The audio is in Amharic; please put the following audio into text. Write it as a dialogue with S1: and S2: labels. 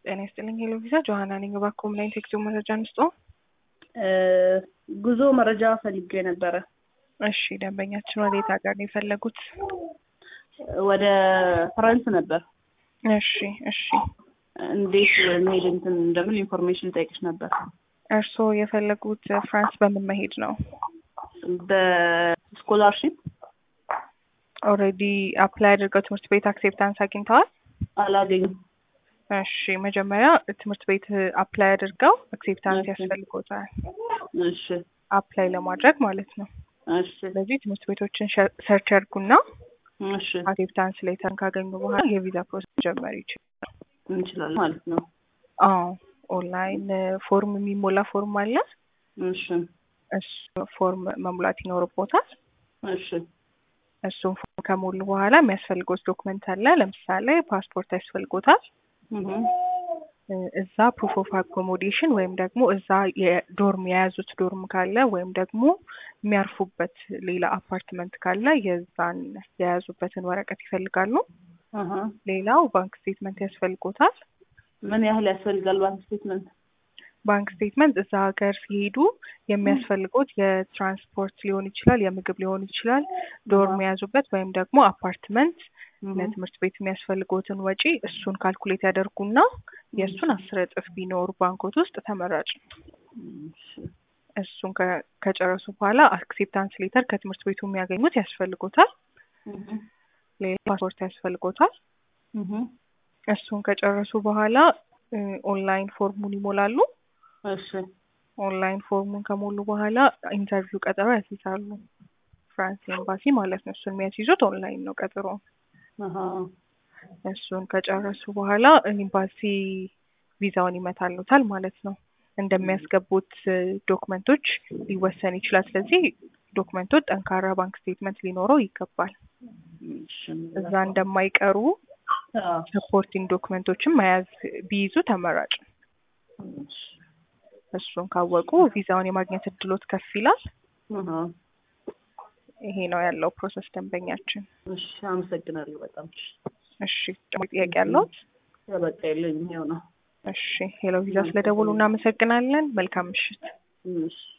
S1: ጤና ይስጥልኝ ሄሎ ቪዛ ጆሃና ነኝ። እባክዎ ምን አይነት የጉዞ መረጃ እንስጦ?
S2: ጉዞ መረጃ ፈልጌ ነበረ።
S1: እሺ ደንበኛችን ወዴት ሀገር ነው የፈለጉት?
S2: ወደ ፍራንስ ነበር።
S1: እሺ
S2: እንዴት መሄድ እንደምን ኢንፎርሜሽን ጠይቅሽ ነበር።
S1: እርስዎ የፈለጉት ፍራንስ በምን መሄድ ነው?
S2: በስኮላርሺፕ
S1: ኦልሬዲ አፕላይ አድርገው ትምህርት ቤት አክሴፕታንስ አግኝተዋል?
S2: አላገኙም።
S1: እሺ መጀመሪያ ትምህርት ቤት አፕላይ አድርገው አክሴፕታንስ ያስፈልጎታል።
S2: እሺ
S1: አፕላይ ለማድረግ ማለት ነው።
S2: እሺ
S1: ስለዚህ ትምህርት ቤቶችን ሰርች አድርጉና
S2: እሺ
S1: አክሴፕታንስ ሌተርን ካገኙ በኋላ የቪዛ ፕሮሰስ ጀመር ይችላል
S2: እንችላለን ማለት ነው።
S1: አዎ ኦንላይን ፎርም የሚሞላ ፎርም አለ።
S2: እሺ
S1: እሱ ፎርም መሙላት ይኖርቦታል።
S2: እሺ
S1: እሱን ፎርም ከሞሉ በኋላ የሚያስፈልገው ዶክመንት አለ። ለምሳሌ ፓስፖርት ያስፈልጎታል። እዛ ፕሩፍ ኦፍ አኮሞዴሽን ወይም ደግሞ እዛ የዶርም የያዙት ዶርም ካለ ወይም ደግሞ የሚያርፉበት ሌላ አፓርትመንት ካለ የዛን የያዙበትን ወረቀት ይፈልጋሉ። ሌላው ባንክ ስቴትመንት ያስፈልጎታል።
S2: ምን ያህል ያስፈልጋል ባንክ ስቴትመንት?
S1: ባንክ ስቴትመንት እዛ ሀገር ሲሄዱ የሚያስፈልጉት የትራንስፖርት ሊሆን ይችላል፣ የምግብ ሊሆን ይችላል፣ ዶርም የያዙበት ወይም ደግሞ አፓርትመንት ለትምህርት ቤት የሚያስፈልጉትን ወጪ እሱን ካልኩሌት ያደርጉና የእሱን 10 እጥፍ ቢኖር ባንኮት ውስጥ ተመራጭ። እሱን ከጨረሱ በኋላ አክሴፕታንስ ሌተር ከትምህርት ቤቱ የሚያገኙት ያስፈልጎታል። ሌላ ፓስፖርት ያስፈልጎታል። እሱን ከጨረሱ በኋላ ኦንላይን ፎርሙን ይሞላሉ።
S2: እሺ
S1: ኦንላይን ፎርሙን ከሞሉ በኋላ ኢንተርቪው ቀጠሮ ያስይዛሉ። ፍራንስ ኤምባሲ ማለት ነው። እሱን የሚያስይዙት ኦንላይን ነው ቀጠሮ። እሱን ከጨረሱ በኋላ ኤምባሲ ቪዛውን ይመታሉታል ማለት ነው። እንደሚያስገቡት ዶክመንቶች ሊወሰን ይችላል። ስለዚህ ዶክመንቶች ጠንካራ ባንክ ስቴትመንት ሊኖረው ይገባል። እዛ እንደማይቀሩ ሰፖርቲንግ ዶክመንቶችን መያዝ ቢይዙ ተመራጭ። እሱን ካወቁ ቪዛውን የማግኘት እድሎት ከፍ ይላል። ይሄ ነው ያለው ፕሮሰስ ደንበኛችን።
S2: እሺ አመሰግናለሁ በጣም።
S1: እሺ ጥያቄ ያለዎት?
S2: በቃ የለኝም ይኸው ነው።
S1: እሺ ሄሎ ቪዛ ስለደወሉ እናመሰግናለን። መልካም ምሽት።
S2: እሺ